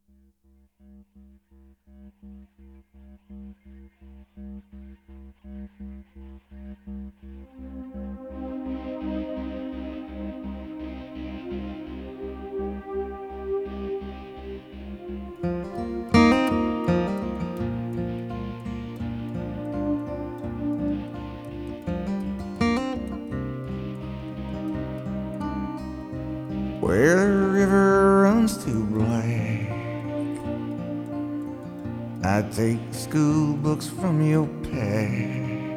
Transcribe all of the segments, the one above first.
Where the river runs too black, I take school books from your pack,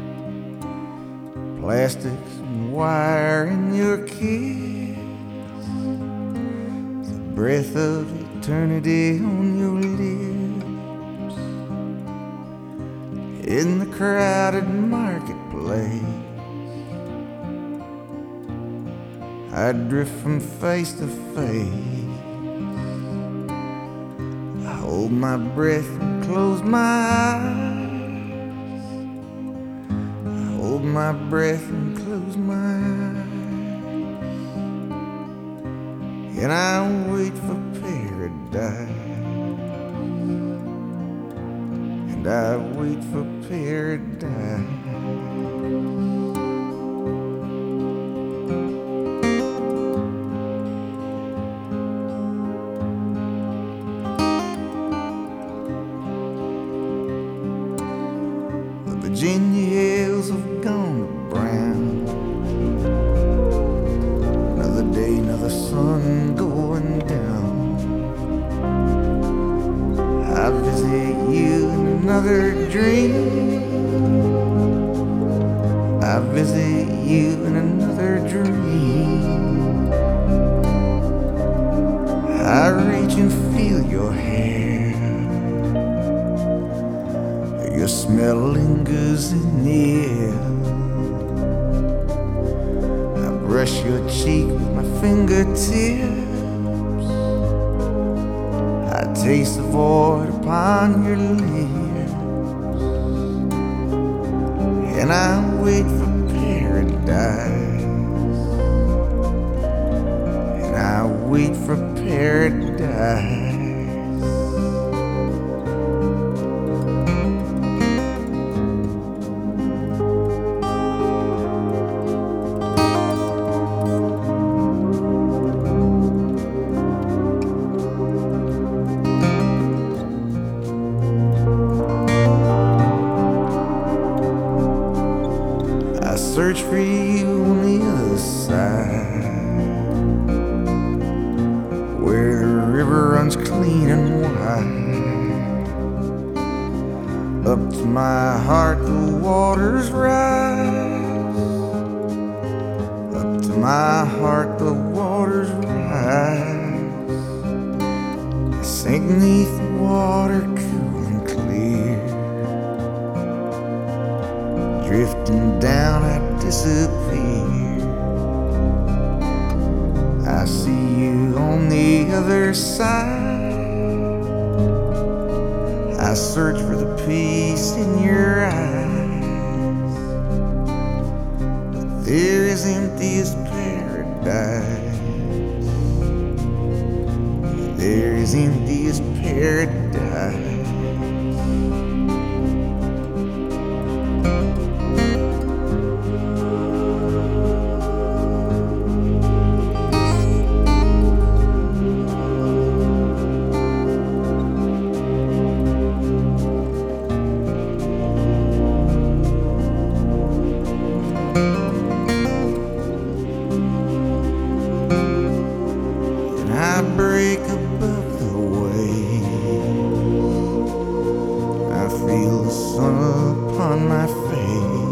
plastics and wire in your kiss, the breath of eternity on your lips. In the crowded marketplace, I drift from face to face. I hold my breath and close my eyes. I hold my breath and close my eyes. And I wait for paradise. And I wait for paradise. Virginia hills have gone to brown. Another day, another sun going down. I visit you in another dream. I visit you in another dream. I reach and feel your hair. Your smell lingers in the air. I brush your cheek with my fingertips. I taste the void upon your lips. And I wait for paradise. And I wait for paradise. I search for you on the other side, where the river runs clean and wide. Up to my heart the waters rise. Up to my heart the waters rise. I sink beneath the water cool and clear. Drifting down, I disappear. I see you on the other side. I search for the peace in your eyes. But there is empty as paradise. There is empty as paradise. I break above the waves. I feel the sun upon my face.